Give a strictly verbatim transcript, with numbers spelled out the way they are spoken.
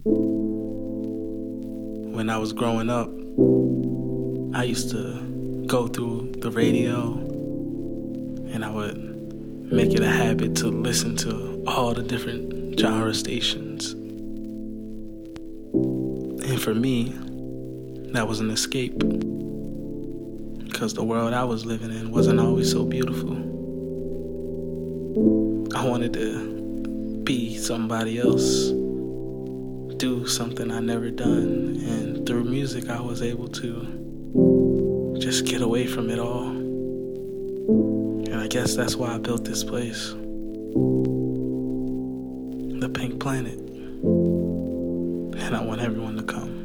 When I was growing up, I used to go through the radio and I would make it a habit to listen to all the different genre stations. And for me, that was an escape because the world I was living in wasn't always so beautiful. I wanted to be somebody else, do something I never done, and through music I was able to just get away from it all. And I guess that's why I built this place, the Pink Planet, and I want everyone to come.